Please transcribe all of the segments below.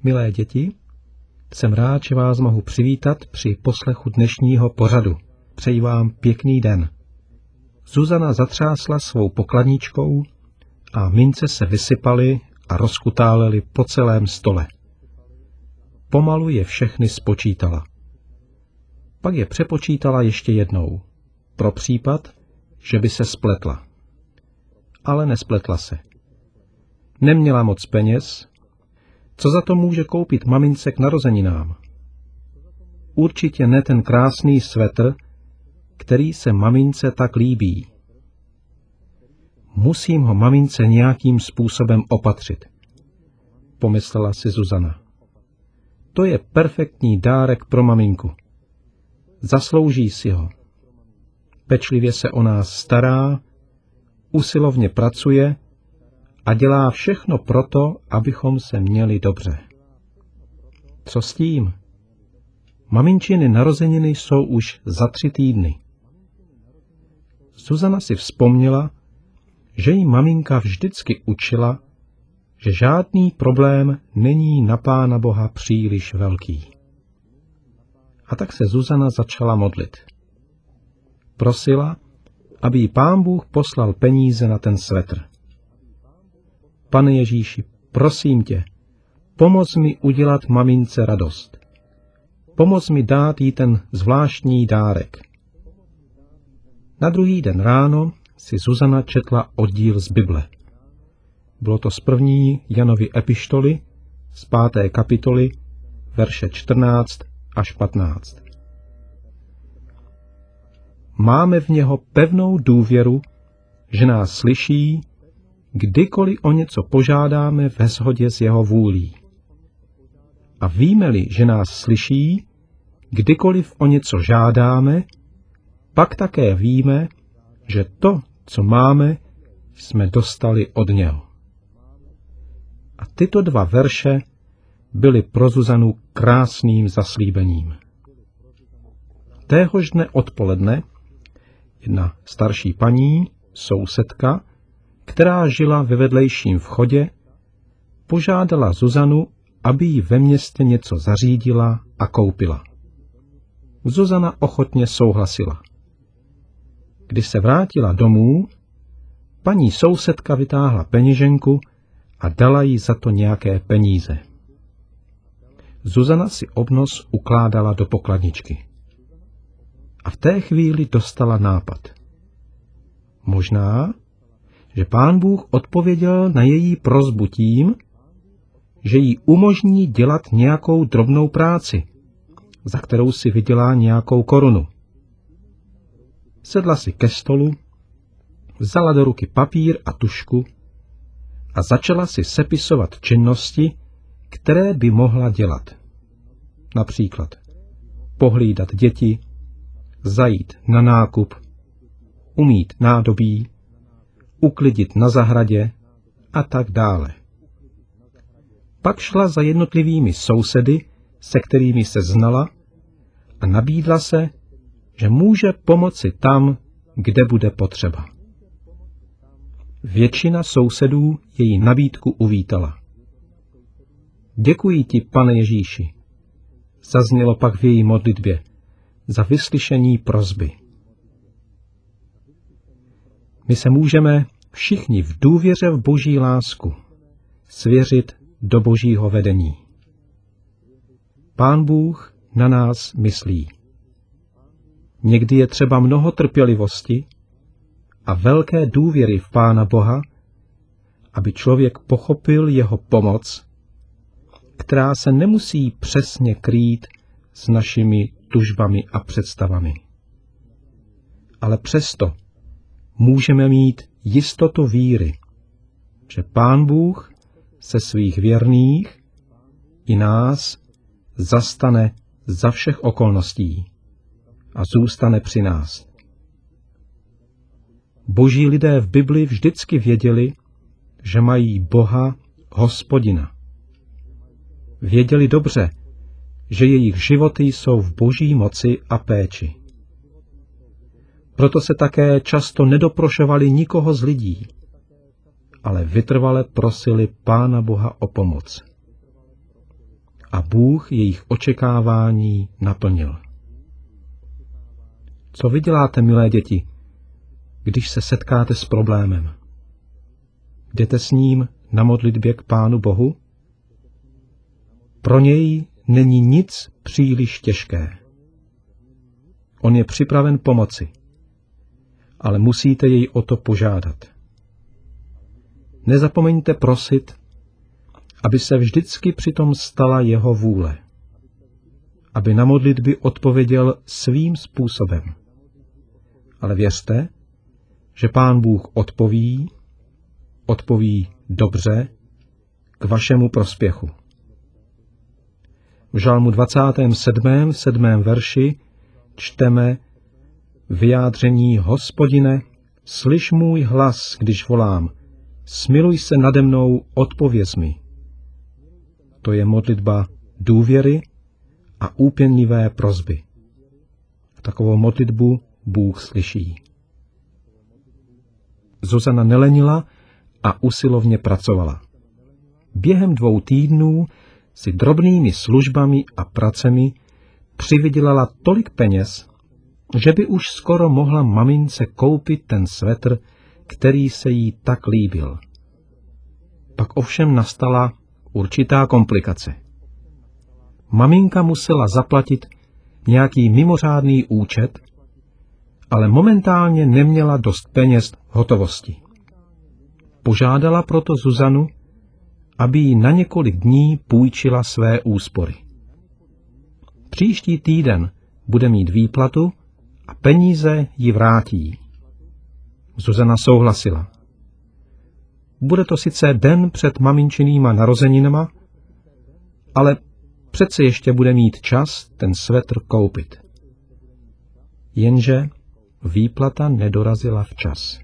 Milé děti, jsem rád, že vás mohu přivítat při poslechu dnešního pořadu. Přeji vám pěkný den. Zuzana zatřásla svou pokladničkou a mince se vysypaly a rozkutálely po celém stole. Pomalu je všechny spočítala. Pak je přepočítala ještě jednou, pro případ, že by se spletla. Ale nespletla se. Neměla moc peněz. Co za to může koupit mamince k narozeninám? Určitě ne ten krásný svetr, který se mamince tak líbí. Musím ho mamince nějakým způsobem opatřit, pomyslela si Zuzana. To je perfektní dárek pro maminku. Zaslouží si ho. Pečlivě se o nás stará, usilovně pracuje a dělá všechno proto, abychom se měli dobře. Co s tím? Maminčiny narozeniny jsou už za 3 týdny. Zuzana si vzpomněla, že jí maminka vždycky učila, že žádný problém není na Pána Boha příliš velký. A tak se Zuzana začala modlit. Prosila, aby jí Pán Bůh poslal peníze na ten svetr. Pane Ježíši, prosím tě, pomoz mi udělat mamince radost. Pomoz mi dát jí ten zvláštní dárek. Na druhý den ráno si Zuzana četla oddíl z Bible. Bylo to z 1. Janovy epištoly, z 5. kapitoly, verše 14 až 15. Máme v něho pevnou důvěru, že nás slyší, kdykoliv o něco požádáme ve shodě s jeho vůlí. A víme-li, že nás slyší, kdykoliv o něco žádáme, pak také víme, že to, co máme, jsme dostali od něho. A tyto 2 verše byly pro Zuzanu krásným zaslíbením. Téhož dne odpoledne jedna starší paní, sousedka, která žila ve vedlejším vchodě, požádala Zuzanu, aby jí ve městě něco zařídila a koupila. Zuzana ochotně souhlasila. Když se vrátila domů, paní sousedka vytáhla peněženku a dala jí za to nějaké peníze. Zuzana si obnos ukládala do pokladničky. A v té chvíli dostala nápad. Možná, že Pán Bůh odpověděl na její prosbu tím, že jí umožní dělat nějakou drobnou práci, za kterou si vydělá nějakou korunu. Sedla si ke stolu, vzala do ruky papír a tužku a začala si sepisovat činnosti, které by mohla dělat. Například pohlídat děti, zajít na nákup, umýt nádobí, uklidit na zahradě a tak dále. Pak šla za jednotlivými sousedy, se kterými se znala, a nabídla se, že může pomoci tam, kde bude potřeba. Většina sousedů její nabídku uvítala. Děkuji ti, Pane Ježíši, zaznělo pak v její modlitbě, za vyslyšení prosby. My se můžeme všichni v důvěře v Boží lásku svěřit do Božího vedení. Pán Bůh na nás myslí. Někdy je třeba mnoho trpělivosti a velké důvěry v Pána Boha, aby člověk pochopil jeho pomoc, která se nemusí přesně krýt s našimi tužbami a představami. Ale přesto můžeme mít jistotu víry, že Pán Bůh se svých věrných i nás zastane za všech okolností a zůstane při nás. Boží lidé v Bibli vždycky věděli, že mají Boha Hospodina. Věděli dobře, že jejich životy jsou v Boží moci a péči. Proto se také často nedoprošovali nikoho z lidí, ale vytrvale prosili Pána Boha o pomoc. a Bůh jejich očekávání naplnil. Co vy děláte, milé děti, když se setkáte s problémem? Jdete s ním na modlitbě k Pánu Bohu? Pro něj není nic příliš těžké. On je připraven pomoci, ale musíte jej o to požádat. Nezapomeňte prosit, aby se vždycky přitom stala jeho vůle, aby na modlitby odpověděl svým způsobem. Ale věřte, že Pán Bůh odpoví dobře k vašemu prospěchu. V Žalmu 27. 7. verši čteme vyjádření: Hospodine, slyš můj hlas, když volám, smiluj se nade mnou, odpověz mi. To je modlitba důvěry a úpěnlivé prosby. Takovou modlitbu Bůh slyší. Zuzana nelenila a usilovně pracovala. Během 2 týdnů si drobnými službami a pracemi přivydělala tolik peněz, že by už skoro mohla mamince koupit ten svetr, který se jí tak líbil. Pak ovšem nastala určitá komplikace. Maminka musela zaplatit nějaký mimořádný účet, ale momentálně neměla dost peněz v hotovosti. Požádala proto Zuzanu, aby jí na několik dní půjčila své úspory. Příští týden bude mít výplatu a peníze ji vrátí. Zuzana souhlasila. Bude to sice den před maminčinýma narozeninama, ale přece ještě bude mít čas ten svetr koupit. Jenže výplata nedorazila včas.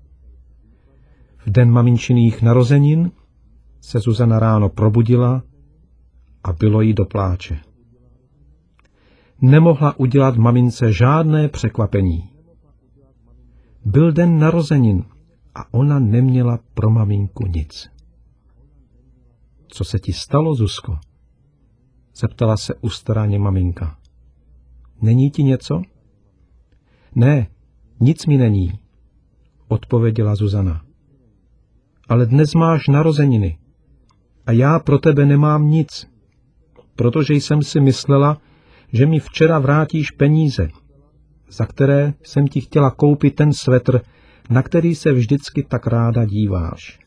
V den maminčiných narozenin se Zuzana ráno probudila a bylo jí do pláče. Nemohla udělat mamince žádné překvapení. Byl den narozenin a ona neměla pro maminku nic. Co se ti stalo, Zuzko? Zeptala se ustaraně maminka. Není ti něco? Ne, nic mi není, odpověděla Zuzana. Ale dnes máš narozeniny a já pro tebe nemám nic, protože jsem si myslela, že mi včera vrátíš peníze, za které jsem ti chtěla koupit ten svetr, na který se vždycky tak ráda díváš.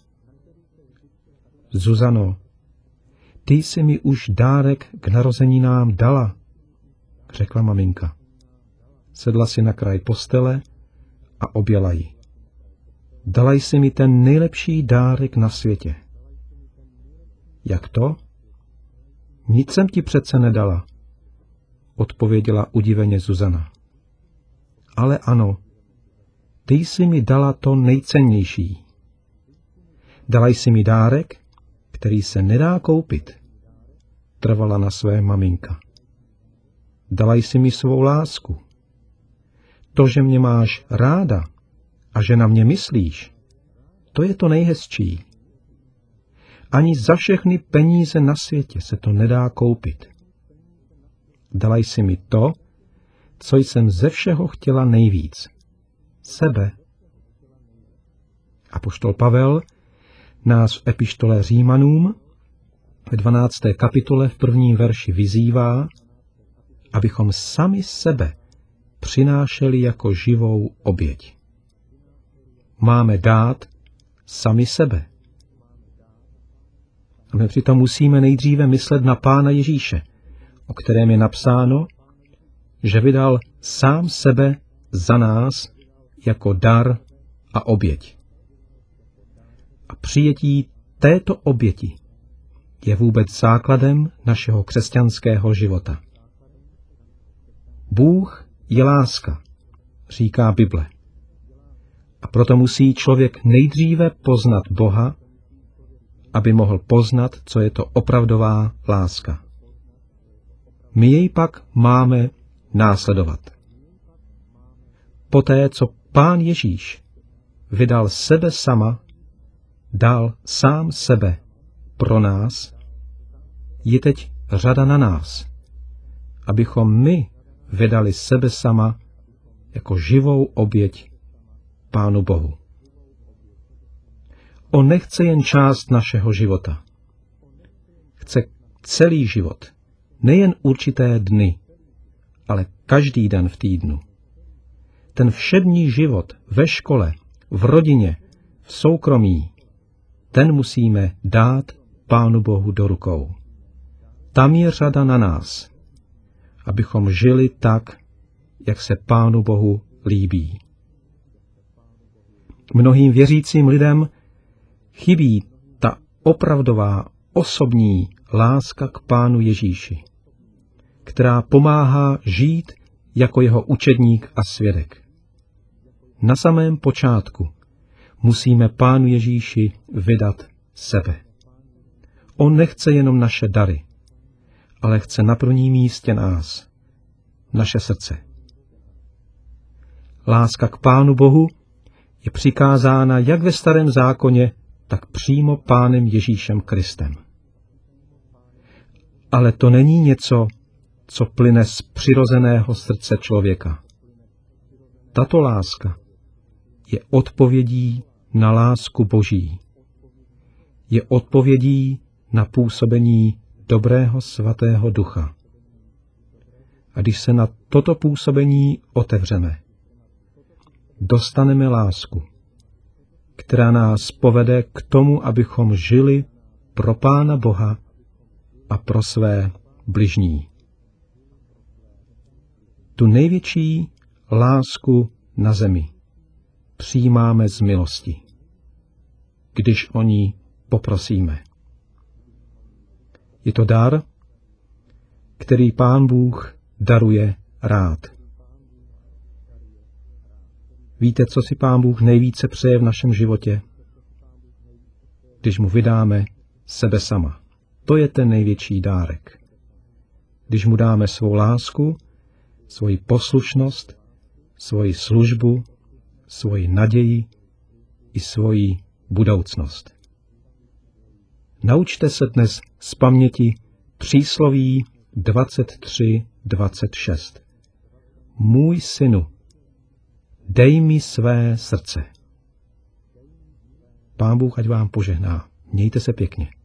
Zuzano, ty jsi mi už dárek k narozeninám dala, řekla maminka. Sedla si na kraj postele a objala ji. Dala jsi mi ten nejlepší dárek na světě. Jak to? Nic jsem ti přece nedala, odpověděla udiveně Zuzana. Ale ano, ty jsi mi dala to nejcennější. Dala jsi mi dárek, který se nedá koupit, trvala na své maminka. Dala jsi mi svou lásku. To, že mě máš ráda a že na mě myslíš, to je to nejhezčí. Ani za všechny peníze na světě se to nedá koupit. Dala jsi mi to, co jsem ze všeho chtěla nejvíc. Sebe. Apoštol Pavel nás v epištole Římanům ve 12. kapitole v 1. verši vyzývá, abychom sami sebe přinášeli jako živou oběť. Máme dát sami sebe. A my přitom musíme nejdříve myslet na Pána Ježíše, o kterém je napsáno, že vydal sám sebe za nás jako dar a oběť. A přijetí této oběti je vůbec základem našeho křesťanského života. Bůh je láska, říká Bible. A proto musí člověk nejdříve poznat Boha, aby mohl poznat, co je to opravdová láska. My jej pak máme následovat. Poté, co Pán Ježíš vydal sebe sama, dal sám sebe pro nás, ji teď řada na nás, abychom my vydali sebe sama jako živou oběť Pánu Bohu. On nechce jen část našeho života. Chce celý život, nejen určité dny, ale každý den v týdnu. Ten všední život ve škole, v rodině, v soukromí, ten musíme dát Pánu Bohu do rukou. Tam je řada na nás, abychom žili tak, jak se Pánu Bohu líbí. Mnohým věřícím lidem chybí ta opravdová osobní láska k Pánu Ježíši, která pomáhá žít jako jeho učedník a svědek. Na samém počátku musíme Pánu Ježíši vydat sebe. On nechce jenom naše dary, ale chce na prvním místě nás, naše srdce. Láska k Pánu Bohu je přikázána jak ve Starém zákoně, tak přímo Pánem Ježíšem Kristem. Ale to není něco, co plyne z přirozeného srdce člověka. Tato láska je odpovědí na lásku Boží. Je odpovědí na působení dobrého svatého ducha. A když se na toto působení otevřeme, dostaneme lásku, která nás povede k tomu, abychom žili pro Pána Boha a pro své bližní. Tu největší lásku na zemi přijímáme z milosti, když o ní poprosíme. Je to dar, který Pán Bůh daruje rád. Víte, co si Pán Bůh nejvíce přeje v našem životě? Když mu vydáme sebe sama. To je ten největší dárek. Když mu dáme svou lásku, svoji poslušnost, svoji službu, svoji naději i svoji budoucnost. Naučte se dnes z paměti přísloví 23:26. Můj synu, dej mi své srdce. Pán Bůh ať vám požehná. Mějte se pěkně.